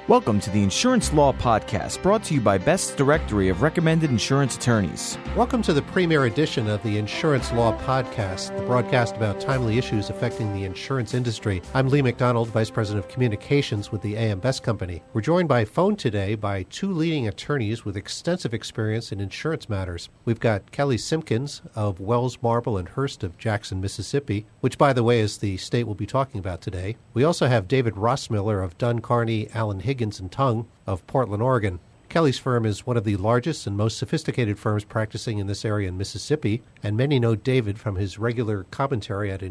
Welcome to the Insurance Law Podcast, brought to you by Best's Directory of Recommended Insurance Attorneys. Welcome to the premier edition of the Insurance Law Podcast, the broadcast about timely issues affecting the insurance industry. I'm Lee McDonald, Vice President of Communications with the AM Best Company. We're joined by phone today by two leading attorneys with extensive experience in insurance matters. We've got Kelly Simpkins of Wells, Marble, and Hurst of Jackson, Mississippi, which, by the way, is the state we'll be talking about today. We also have David Rossmiller of Dunn, Carney, Allen Higgins, and Tongue of Portland, Oregon. Kelly's firm is one of the largest and most sophisticated firms practicing in this area in Mississippi, and many know David from his regular commentary at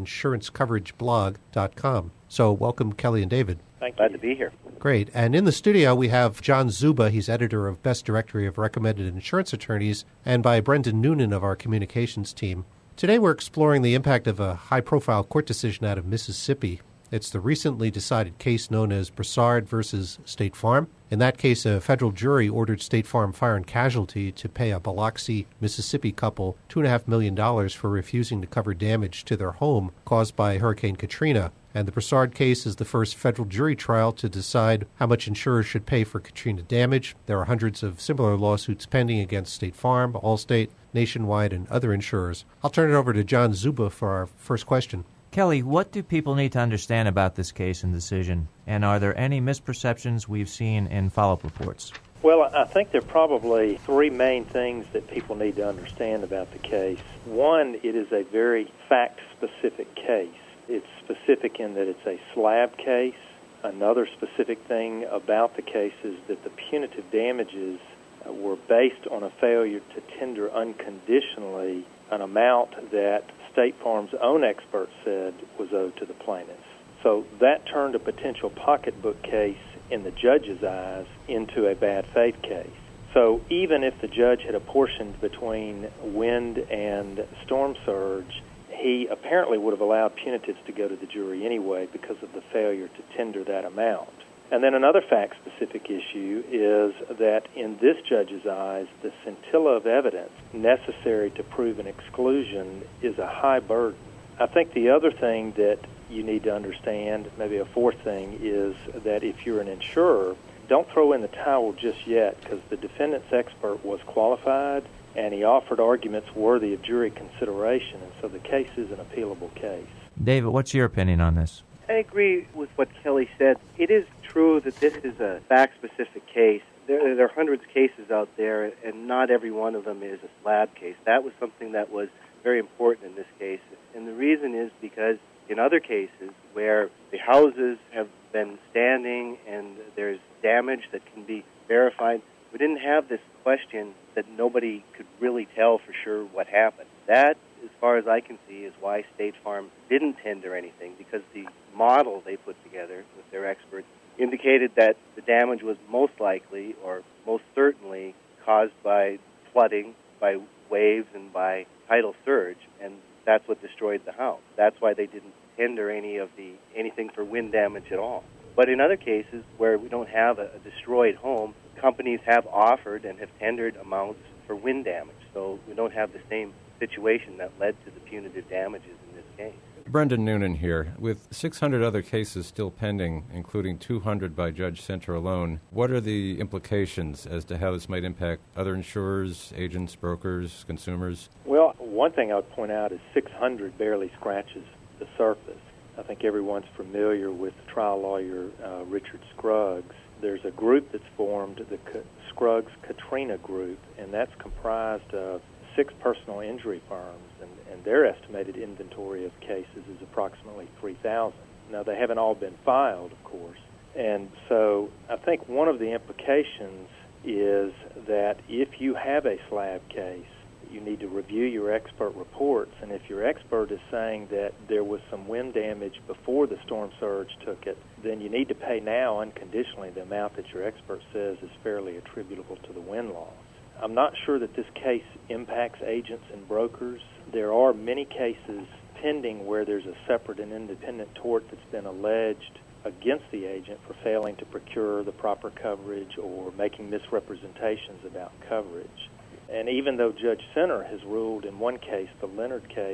insurancecoverageblog.com. So welcome, Kelly and David. Thank you. Glad to be here. Great. And in the studio, we have John Zuba. He's editor of Best Directory of Recommended Insurance Attorneys, and by Brendan Noonan of our communications team. Today, we're exploring the impact of a high-profile court decision out of Mississippi. It's the recently decided case known as Broussard versus State Farm. In that case, a federal jury ordered State Farm Fire and Casualty to pay a Biloxi, Mississippi couple $2.5 million for refusing to cover damage to their home caused by Hurricane Katrina. And the Broussard case is the first federal jury trial to decide how much insurers should pay for Katrina damage. There are hundreds of similar lawsuits pending against State Farm, Allstate, Nationwide, and other insurers. I'll turn it over to John Zuba for our first question. Kelly, what do people need to understand about this case and decision? And are there any misperceptions we've seen in follow-up reports? Well, I think there are probably three main things that people need to understand about the case. One, it is a very fact-specific case. It's specific in that it's a slab case. Another specific thing about the case is that the punitive damages were based on a failure to tender unconditionally an amount that State Farm's own expert said was owed to the plaintiffs. So that turned a potential pocketbook case in the judge's eyes into a bad faith case. So even if the judge had apportioned between wind and storm surge, he apparently would have allowed punitives to go to the jury anyway because of the failure to tender that amount. And then another fact-specific issue is that in this judge's eyes, the scintilla of evidence necessary to prove an exclusion is a high burden. I think the other thing that you need to understand, maybe a fourth thing, is that if you're an insurer, don't throw in the towel just yet because the defendant's expert was qualified and he offered arguments worthy of jury consideration, and so the case is an appealable case. David, what's your opinion on this? I agree with what Kelly said. It is true that this is a fact-specific case. There are hundreds of cases out there, and not every one of them is a slab case. That was something that was very important in this case. And the reason is because in other cases where the houses have been standing and there's damage that can be verified, we didn't have this question that nobody could really tell for sure what happened. That, as far as I can see, is why State Farm didn't tender anything, because the model they put together with their experts indicated that the damage was most likely or most certainly caused by flooding, by waves, and by tidal surge, and that's what destroyed the house. That's why they didn't tender anything for wind damage at all. But in other cases where we don't have a destroyed home, companies have offered and have tendered amounts for wind damage, so we don't have the same situation that led to the punitive damages in this case. Brendan Noonan here. With 600 other cases still pending, including 200 by Judge Center alone, what are the implications as to how this might impact other insurers, agents, brokers, consumers? Well, one thing I would point out is 600 barely scratches the surface. I think everyone's familiar with trial lawyer Richard Scruggs. There's a group that's formed, the Scruggs Katrina Group, and that's comprised of 6 personal injury firms, and their estimated inventory of cases is approximately 3,000. Now, they haven't all been filed, of course, and so I think one of the implications is that if you have a slab case, you need to review your expert reports, and if your expert is saying that there was some wind damage before the storm surge took it, then you need to pay now unconditionally the amount that your expert says is fairly attributable to the wind loss. I'm not sure that this case impacts agents and brokers. There are many cases pending where there's a separate and independent tort that's been alleged against the agent for failing to procure the proper coverage or making misrepresentations about coverage. And even though Judge Center has ruled in one case, the Leonard case,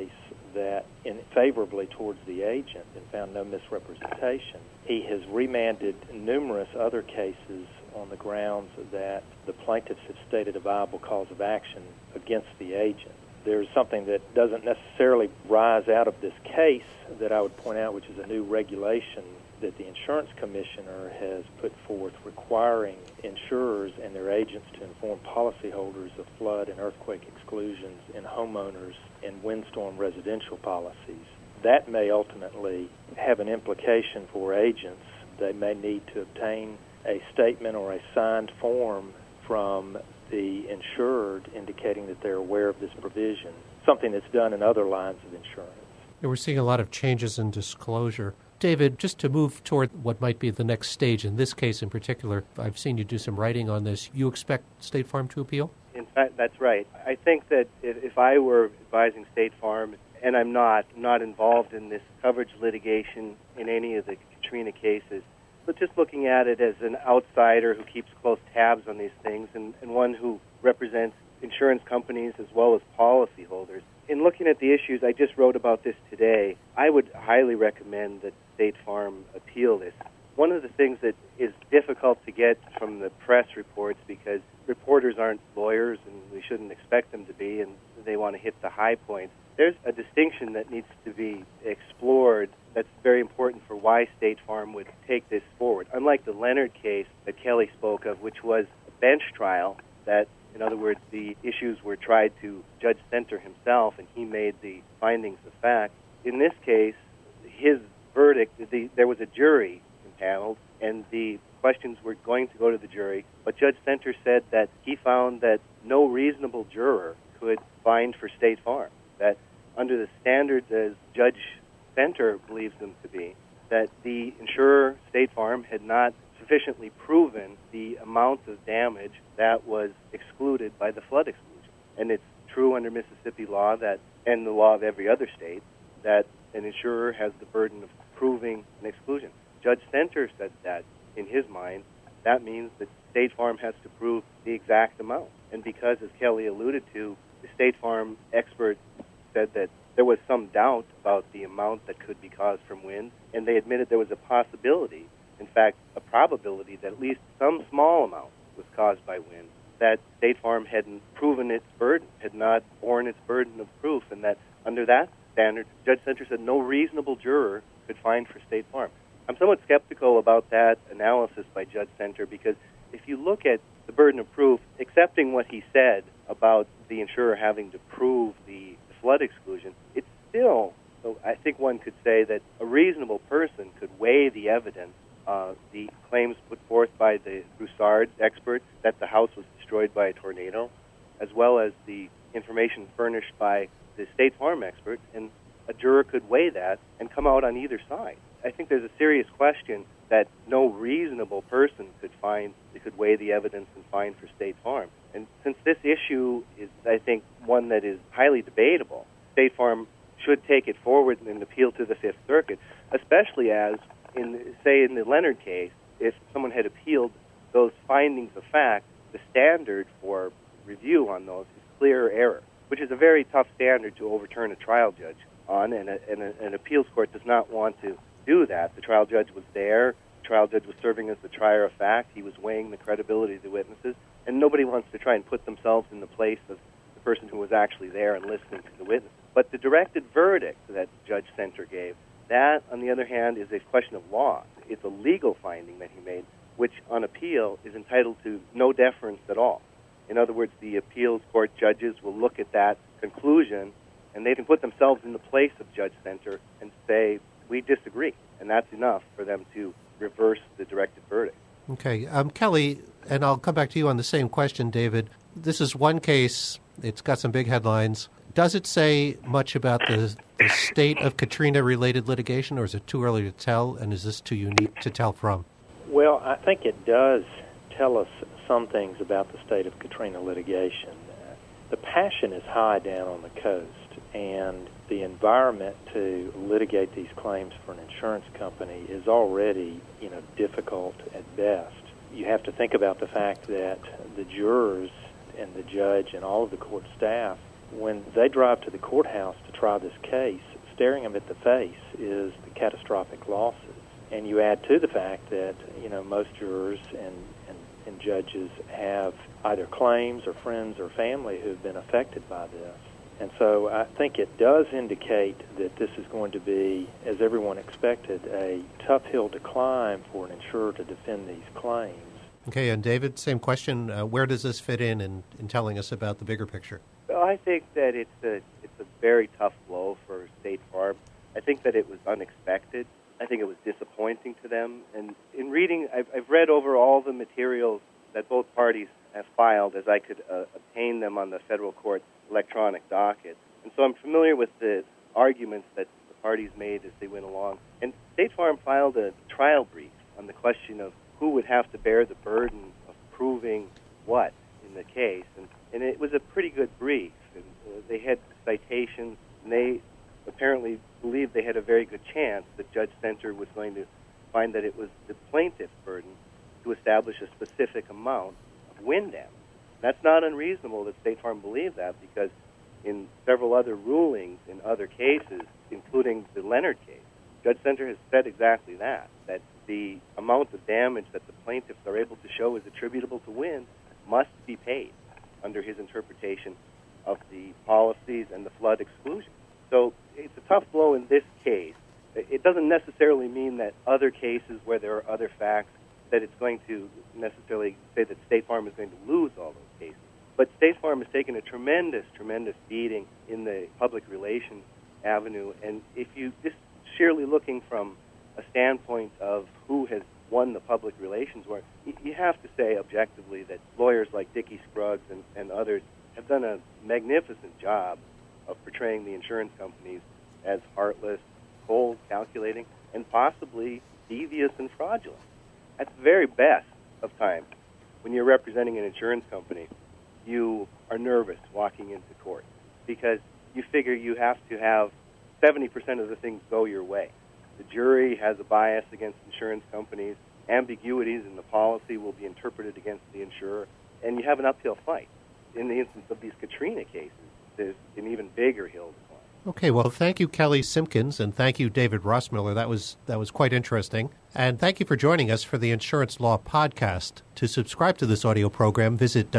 that favorably towards the agent and found no misrepresentation. He has remanded numerous other cases on the grounds that the plaintiffs have stated a viable cause of action against the agent. There's something that doesn't necessarily rise out of this case that I would point out, which is a new regulation that the insurance commissioner has put forth requiring insurers and their agents to inform policyholders of flood and earthquake exclusions in homeowners and windstorm residential policies. That may ultimately have an implication for agents. They may need to obtain a statement or a signed form from the insured indicating that they're aware of this provision, something that's done in other lines of insurance. We're seeing a lot of changes in disclosure. David, just to move toward what might be the next stage in this case in particular, I've seen you do some writing on this. You expect State Farm to appeal? In fact, that's right. I think that if I were advising State Farm, and I'm not involved in this coverage litigation in any of the Katrina cases, but just looking at it as an outsider who keeps close tabs on these things and one who represents insurance companies as well as policyholders. In looking at the issues, I just wrote about this today, I would highly recommend that State Farm appeal this. One of the things that is difficult to get from the press reports, because reporters aren't lawyers and we shouldn't expect them to be, and they want to hit the high points, there's a distinction that needs to be explored that's very important for why State Farm would take this forward. Unlike the Leonard case that Kelly spoke of, which was a bench trial that, in other words, the issues were tried to Judge Center himself and he made the findings of fact. In this case, his verdict, there was a jury impaneled and the questions were going to go to the jury, but Judge Center said that he found that no reasonable juror could find for State Farm, that under the standards as Judge Center believes them to be, that the insurer, State Farm, had not sufficiently proven the amount of damage that was excluded by the flood exclusion. And it's true under Mississippi law that, and the law of every other state, that an insurer has the burden of proving an exclusion. Judge Center said that, in his mind, that means that State Farm has to prove the exact amount. And because, as Kelly alluded to, the State Farm expert said that there was some doubt about the amount that could be caused from wind, and they admitted there was a possibility, in fact, a probability that at least some small amount was caused by wind, that State Farm hadn't proven its burden, had not borne its burden of proof, and that under that standard, Judge Center said no reasonable juror could find for State Farm. I'm somewhat skeptical about that analysis by Judge Center because if you look at the burden of proof, accepting what he said about the insurer having to prove the flood exclusion, it's still, so I think one could say that a reasonable person could weigh the evidence, the claims put forth by the Broussard expert that the house was destroyed by a tornado, as well as the information furnished by the State Farm expert, and a juror could weigh that and come out on either side. I think there's a serious question that no reasonable person could find that could weigh the evidence and find for State Farm. And since this issue is, I think, one that is highly debatable, State Farm should take it forward and appeal to the Fifth Circuit, especially as, in the Leonard case, if someone had appealed those findings of fact, the standard for review on those is clear error, which is a very tough standard to overturn a trial judge on, and an appeals court does not want to do that. The trial judge was there. The trial judge was serving as the trier of fact. He was weighing the credibility of the witnesses, and nobody wants to try and put themselves in the place of the person who was actually there and listening to the witnesses. But the directed verdict that Judge Center gave, that, on the other hand, is a question of law. It's a legal finding that he made, which on appeal is entitled to no deference at all. In other words, the appeals court judges will look at that conclusion, and they can put themselves in the place of Judge Center and say, we disagree. And that's enough for them to reverse the directed verdict. Okay. Kelly, and I'll come back to you on the same question, David. This is one case. It's got some big headlines. Does it say much about the state of Katrina-related litigation, or is it too early to tell, and is this too unique to tell from? Well, I think it does tell us some things about the state of Katrina litigation. The passion is high down on the coast, and the environment to litigate these claims for an insurance company is already, difficult at best. You have to think about the fact that the jurors and the judge and all of the court staff when they drive to the courthouse to try this case, staring them at the face is the catastrophic losses. And you add to the fact that, most jurors and judges have either claims or friends or family who have been affected by this. And so I think it does indicate that this is going to be, as everyone expected, a tough hill to climb for an insurer to defend these claims. Okay, and David, same question. Where does this fit in telling us about the bigger picture? Well, I think that it's a very tough blow for State Farm. I think that it was unexpected. I think it was disappointing to them. And in reading, I've read over all the materials that both parties have filed as I could obtain them on the federal court electronic docket. And so I'm familiar with the arguments that the parties made as they went along. And State Farm filed a trial brief on the question of who would have to bear the burden of proving what in the case. And it was a pretty good brief. And, they had citations, and they apparently believed they had a very good chance that Judge Center was going to find that it was the plaintiff's burden to establish a specific amount of wind damage. That's not unreasonable that State Farm believed that, because in several other rulings in other cases, including the Leonard case, Judge Center has said exactly that the amount of damage that the plaintiffs are able to show is attributable to wind must be paid under his interpretation of the policies and the flood exclusion. So it's a tough blow in this case. It doesn't necessarily mean that other cases where there are other facts that it's going to necessarily say that State Farm is going to lose all those cases. But State Farm has taken a tremendous beating in the public relations avenue. And if you just sheerly looking from a standpoint of who has won the public relations war, you have to say objectively that lawyers like Dickie Scruggs and others have done a magnificent job of portraying the insurance companies as heartless, cold, calculating, and possibly devious and fraudulent. At the very best of times, when you're representing an insurance company, you are nervous walking into court because you figure you have to have 70% of the things go your way. The jury has a bias against insurance companies. Ambiguities in the policy will be interpreted against the insurer, and you have an uphill fight. In the instance of these Katrina cases, there's an even bigger hill to climb. Okay, well, thank you, Kelly Simpkins, and thank you, David Rossmiller. That was quite interesting. And thank you for joining us for the Insurance Law Podcast. To subscribe to this audio program, visit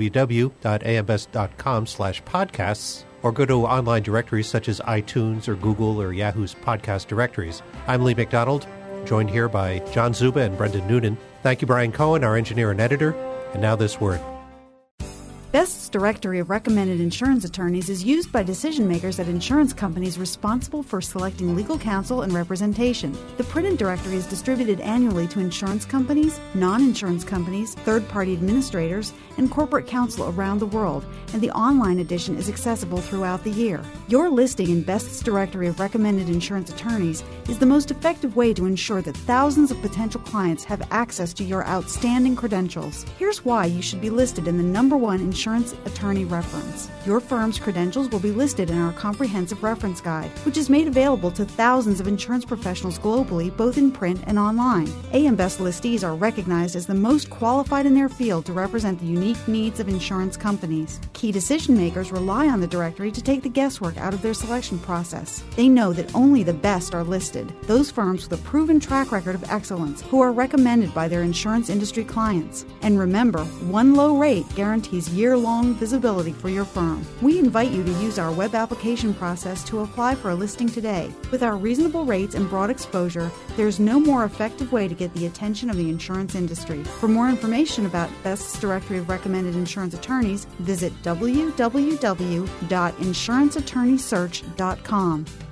www.ambest.com/podcasts or go to online directories such as iTunes or Google or Yahoo's podcast directories. I'm Lee McDonald, joined here by John Zuba and Brendan Noonan. Thank you, Brian Cohen, our engineer and editor. And now this word. Best's directory of recommended insurance attorneys is used by decision makers at insurance companies responsible for selecting legal counsel and representation. The printed directory is distributed annually to insurance companies, non-insurance companies, third-party administrators, and corporate counsel around the world, and the online edition is accessible throughout the year. Your listing in Best's directory of recommended insurance attorneys is the most effective way to ensure that thousands of potential clients have access to your outstanding credentials. Here's why you should be listed in the #1 insurance attorney reference. Your firm's credentials will be listed in our comprehensive reference guide, which is made available to thousands of insurance professionals globally, both in print and online. AM Best listees are recognized as the most qualified in their field to represent the unique needs of insurance companies. Key decision makers rely on the directory to take the guesswork out of their selection process. They know that only the best are listed, those firms with a proven track record of excellence who are recommended by their insurance industry clients. And remember, one low rate guarantees year-long visibility for your firm. We invite you to use our web application process to apply for a listing today. With our reasonable rates and broad exposure, there's no more effective way to get the attention of the insurance industry. For more information about Best's directory of recommended insurance attorneys, visit www.insuranceattorneysearch.com.